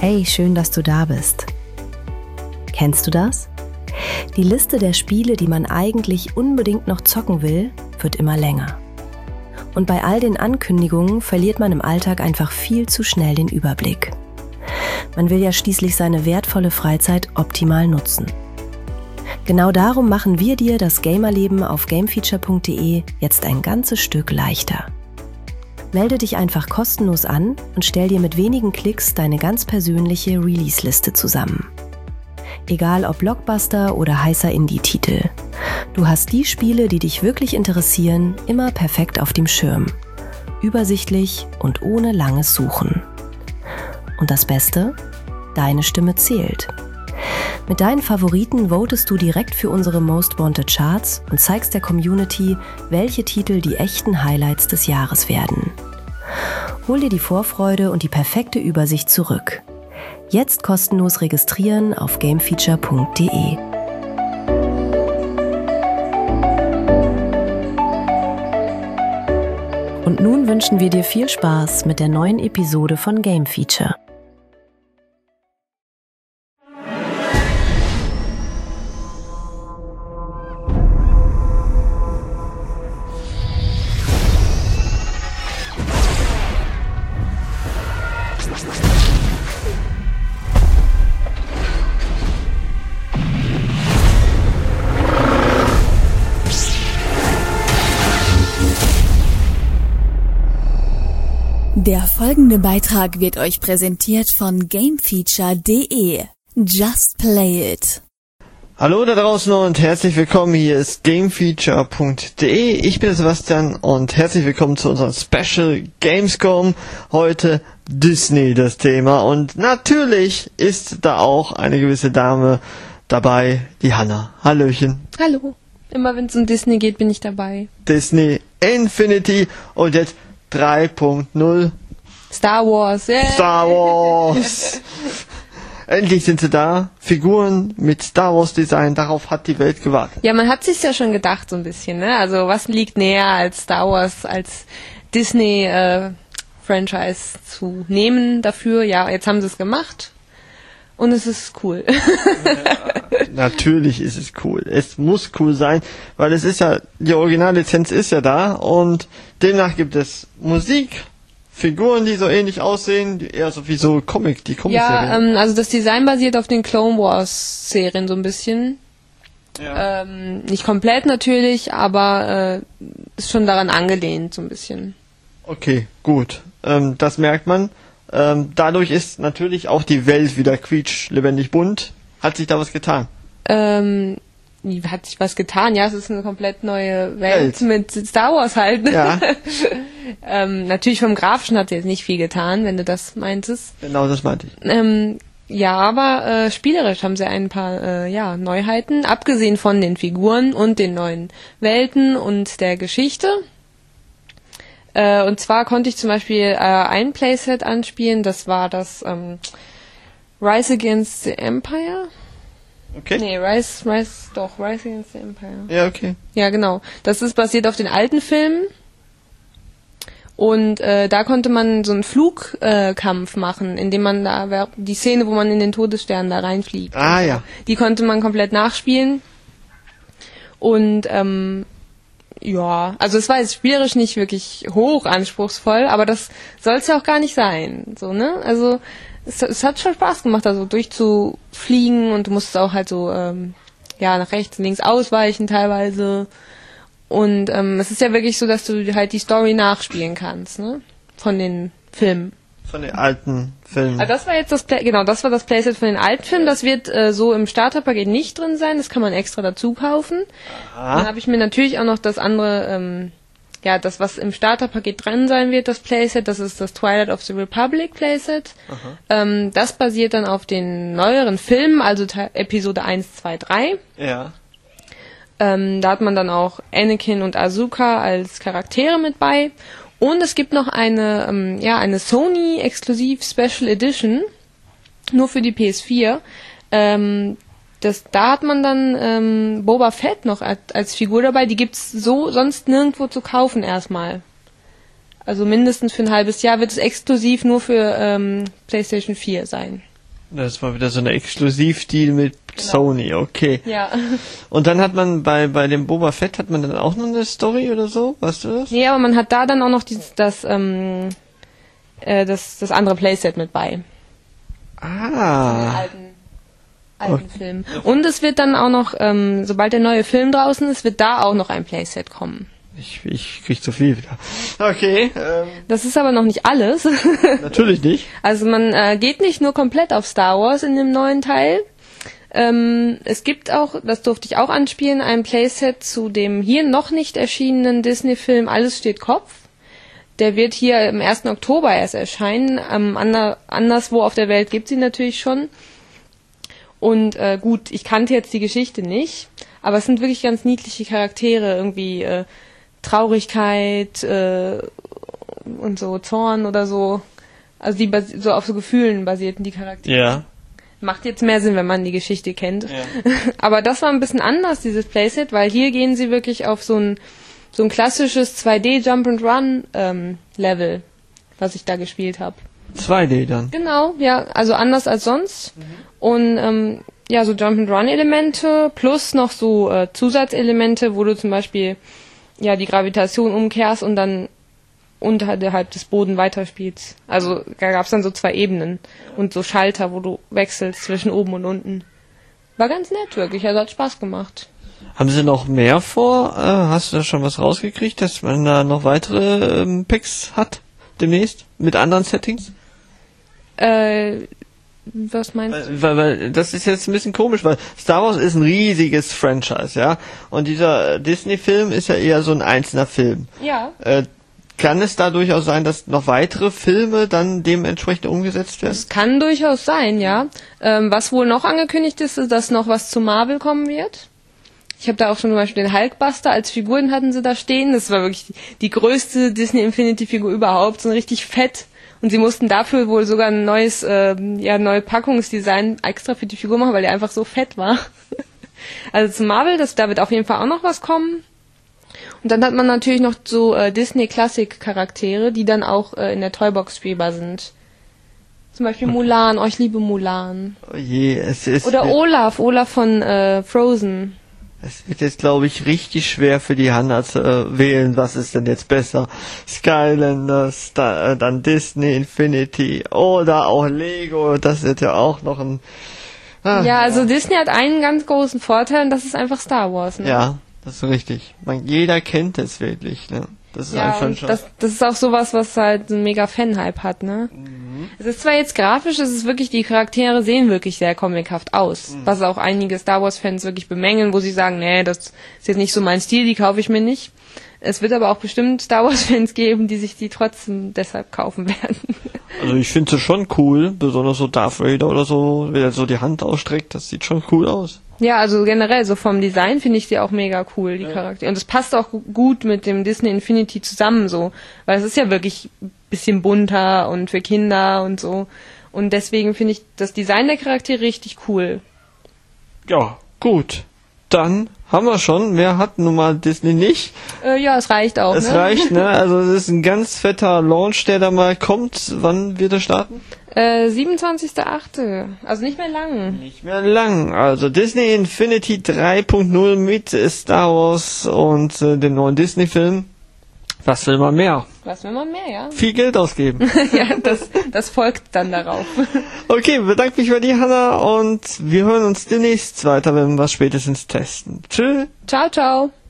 Hey, schön, dass du da bist. Kennst du das? Die Liste der Spiele, die man eigentlich unbedingt noch zocken will, wird immer länger. Und bei all den Ankündigungen verliert man im Alltag einfach viel zu schnell den Überblick. Man will ja schließlich seine wertvolle Freizeit optimal nutzen. Genau darum machen wir dir das Gamerleben auf gamefeature.de jetzt ein ganzes Stück leichter. Melde dich einfach kostenlos an und stell dir mit wenigen Klicks deine ganz persönliche Release-Liste zusammen. Egal ob Blockbuster oder heißer Indie-Titel. Du hast die Spiele, die dich wirklich interessieren, immer perfekt auf dem Schirm. Übersichtlich und ohne langes Suchen. Und das Beste? Deine Stimme zählt. Mit deinen Favoriten votest du direkt für unsere Most Wanted Charts und zeigst der Community, welche Titel die echten Highlights des Jahres werden. Hol dir die Vorfreude und die perfekte Übersicht zurück. Jetzt kostenlos registrieren auf gamefeature.de. Und nun wünschen wir dir viel Spaß mit der neuen Episode von Game Feature. Der folgende Beitrag wird euch präsentiert von gamefeature.de. Just play it. Hallo da draußen und herzlich willkommen, hier ist gamefeature.de. Ich bin Sebastian und herzlich willkommen zu unserem Special Gamescom. Heute Disney das Thema und natürlich ist da auch eine gewisse Dame dabei, die Hanna. Hallöchen. Hallo. Immer wenn es um Disney geht, bin ich dabei. Disney Infinity und jetzt 3.0 Star Wars. Yeah. Star Wars. Endlich sind sie da. Figuren mit Star Wars Design. Darauf hat die Welt gewartet. Ja, man hat sich's ja schon gedacht so ein bisschen, ne? Also was liegt näher als Star Wars, als Disney Franchise zu nehmen dafür? Ja, jetzt haben sie es gemacht. Und es ist cool. Ja, natürlich ist es cool. Es muss cool sein, weil es ist ja, die Originallizenz ist ja da und demnach gibt es Musik, Figuren, die so ähnlich aussehen, die eher so wie so die Comic-Serien. Ja, also das Design basiert auf den Clone Wars Serien so ein bisschen. Ja. Nicht komplett natürlich, aber ist schon daran angelehnt so ein bisschen. Okay, gut. Das merkt man. Dadurch ist natürlich auch die Welt wieder quietsch-lebendig bunt. Hat sich da was getan? Hat sich was getan? Ja, es ist eine komplett neue Welt. Mit Star Wars halt. Ja. Natürlich vom Grafischen hat sich jetzt nicht viel getan, wenn du das meintest. Genau, das meinte ich. Ja, aber spielerisch haben sie ein paar Neuheiten, abgesehen von den Figuren und den neuen Welten und der Geschichte. Und zwar konnte ich zum Beispiel ein Playset anspielen, das war das Rise Against the Empire. Okay. Nee, Rise Against the Empire. Ja, okay. Ja, genau. Das ist basiert auf den alten Filmen. Und da konnte man so einen Flugkampf machen, indem man da die Szene, wo man in den Todesstern da reinfliegt. Ah, ja. Die konnte man komplett nachspielen. Und ja, also es war jetzt spielerisch nicht wirklich hoch anspruchsvoll, aber das soll es ja auch gar nicht sein, so, ne? Also es hat schon Spaß gemacht, also durchzufliegen und du musst auch halt so nach rechts und links ausweichen teilweise und es ist ja wirklich so, dass du halt die Story nachspielen kannst, ne? Von den Filmen. Von den alten Filmen. Also das war jetzt das das Playset von den alten Filmen. Das wird so im Starterpaket nicht drin sein. Das kann man extra dazu kaufen. Aha. Dann habe ich mir natürlich auch noch das andere, das was im Starterpaket drin sein wird, das Playset. Das ist das Twilight of the Republic Playset. Das basiert dann auf den neueren Filmen, also Episode 1, 2, 3. Ja. Da hat man dann auch Anakin und Ahsoka als Charaktere mit bei. Und es gibt noch eine Sony-exklusiv Special Edition, nur für die PS4. Da hat man dann Boba Fett noch als Figur dabei. Die gibt's so sonst nirgendwo zu kaufen erstmal. Also mindestens für ein halbes Jahr wird es exklusiv nur für PlayStation 4 sein. Das war wieder so eine Exklusivdeal mit Sony, okay. Ja. Und dann hat man bei dem Boba Fett hat man dann auch noch eine Story oder so? Weißt du das? Nee, aber man hat da dann auch noch das andere Playset mit bei. Ah. Alten Film. Und es wird dann auch noch, sobald der neue Film draußen ist, wird da auch noch ein Playset kommen. Ich krieg zu viel wieder. Okay. Das ist aber noch nicht alles. Natürlich nicht. Also man geht nicht nur komplett auf Star Wars in dem neuen Teil. Es gibt auch, das durfte ich auch anspielen, ein Playset zu dem hier noch nicht erschienenen Disney-Film Alles steht Kopf. Der wird hier am 1. Oktober erst erscheinen. Anderswo auf der Welt gibt es ihn natürlich schon. Und gut, ich kannte jetzt die Geschichte nicht, aber es sind wirklich ganz niedliche Charaktere, irgendwie Traurigkeit und so Zorn oder so. Also die so auf so Gefühlen basierten die Charaktere. Ja. Macht jetzt mehr Sinn, wenn man die Geschichte kennt. Ja. Aber das war ein bisschen anders, dieses Playset, weil hier gehen sie wirklich auf so ein klassisches 2D Jump and Run Level, was ich da gespielt habe. 2D dann. Genau, ja, also anders als sonst. Und ja, so Jump-and-Run-Elemente plus noch so Zusatzelemente, wo du zum Beispiel ja die Gravitation umkehrst und dann unterhalb des Bodens weiterspielst. Also da gab es dann so 2 Ebenen und so Schalter, wo du wechselst zwischen oben und unten. War ganz nett wirklich, also hat Spaß gemacht. Haben Sie noch mehr vor? Hast du da schon was rausgekriegt, dass man da noch weitere Packs hat demnächst mit anderen Settings? Was meinst du? Weil das ist jetzt ein bisschen komisch, weil Star Wars ist ein riesiges Franchise, ja? Und dieser Disney-Film ist ja eher so ein einzelner Film. Ja. Kann es da durchaus sein, dass noch weitere Filme dann dementsprechend umgesetzt werden? Das kann durchaus sein, ja. Was wohl noch angekündigt ist, ist, dass noch was zu Marvel kommen wird. Ich habe da auch schon zum Beispiel den Hulkbuster als Figuren hatten sie da stehen. Das war wirklich die größte Disney-Infinity-Figur überhaupt, so richtig fett. Und sie mussten dafür wohl sogar ein neue Packungsdesign extra für die Figur machen, weil der einfach so fett war. Also zu Marvel, da wird auf jeden Fall auch noch was kommen. Und dann hat man natürlich noch so Disney-Klassik-Charaktere, die dann auch in der Toybox spielbar sind. Zum Beispiel Mulan, ich liebe Mulan. Oh je, es ist... Oder Olaf von Frozen. Es wird jetzt, glaube ich, richtig schwer für die Hanna zu wählen, was ist denn jetzt besser. Skylanders, dann Disney, Infinity oder auch Lego, das wird ja auch noch ein... Ja, also Disney hat einen ganz großen Vorteil und das ist einfach Star Wars. Ne? Ja, das ist richtig. Jeder kennt es wirklich. Ne? Das ist einfach schon... Das ist auch sowas, was halt einen mega Fan-Hype hat. Ne? Es ist zwar jetzt grafisch, es ist wirklich, die Charaktere sehen wirklich sehr comichaft aus. Was auch einige Star Wars-Fans wirklich bemängeln, wo sie sagen, nee, das ist jetzt nicht so mein Stil, die kaufe ich mir nicht. Es wird aber auch bestimmt Star Wars-Fans geben, die sich die trotzdem deshalb kaufen werden. Also ich finde es schon cool, besonders so Darth Vader oder so, wenn er so die Hand ausstreckt, das sieht schon cool aus. Ja, also generell, so vom Design finde ich die auch mega cool, die Charaktere. Und es passt auch gut mit dem Disney Infinity zusammen so, weil es ist ja wirklich ein bisschen bunter und für Kinder und so. Und deswegen finde ich das Design der Charaktere richtig cool. Ja, gut. Dann haben wir schon. Mehr hat nun mal Disney nicht. Ja, es reicht auch. Es reicht, ne? Also es ist ein ganz fetter Launch, der da mal kommt. Wann wird er starten? 27.8. Also nicht mehr lang. Nicht mehr lang. Also Disney Infinity 3.0 mit Star Wars und dem neuen Disney-Film. Was will man mehr? Was will man mehr, ja? Viel Geld ausgeben. Ja, das folgt dann darauf. Okay, bedanke mich bei dir, Hanna, und wir hören uns demnächst weiter, wenn wir was spätestens testen. Tschüss. Ciao, ciao.